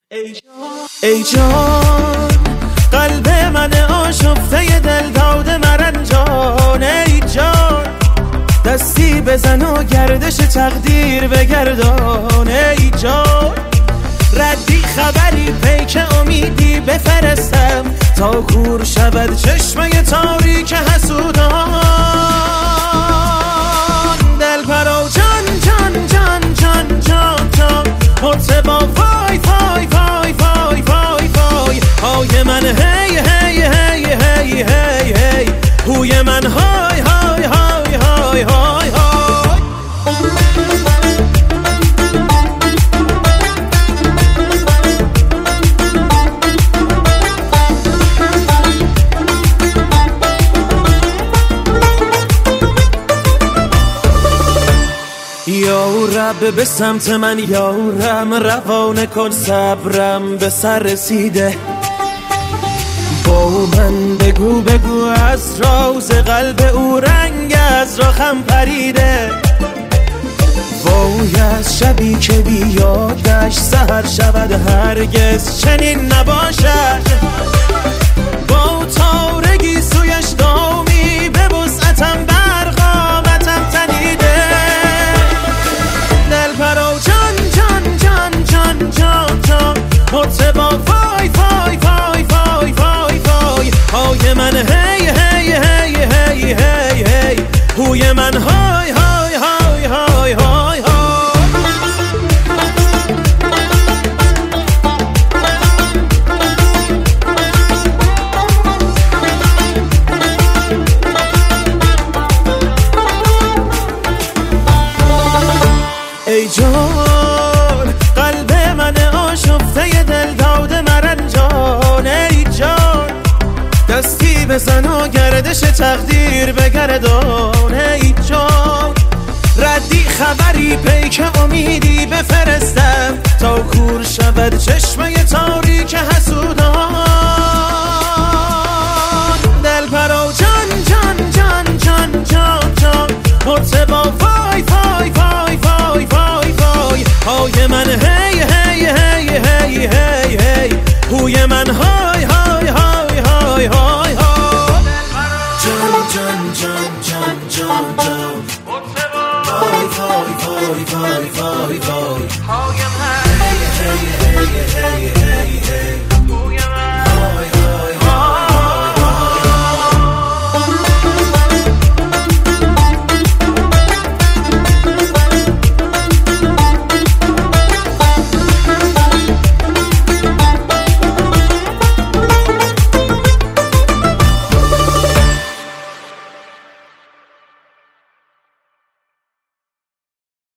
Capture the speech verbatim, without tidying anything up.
ای جان قلب من آشفته دل داده مرنجان، ای جان دستی بزن و گردش تقدیر بگردان، ای جان ردی خبری پیک امیدی بفرستم تا کور شود چشمه تاریک حسودان. دل پرو جان جان جان جان جان جان مرتبا وای وای وای وای وای وای های من هی هی هی هی هی هی هوی من های های های های های های. یا رب به سمت من یارم، روانه کن صبرم به سر رسیده. با من بگو بگو از راز قلب او رنگ از راخم پریده. وای از شبی که بیادش سحر شود هرگز چنین نباشد. با تارگی سویش دامی به وسعتم برقامتم تنیده. دل پرو جان جان جان جان جان جان مرتبا وای وای وای وای وای وای های من هی هی هی هی هی هی هوی من های های های های های های. ای جان قلب من آشفته دل داده مرنجان، ای جان دستی بزن و گردش تقدیر بگردان، ای جان ردی خبری پیک امیدی بفرستم تا کور شود چشمه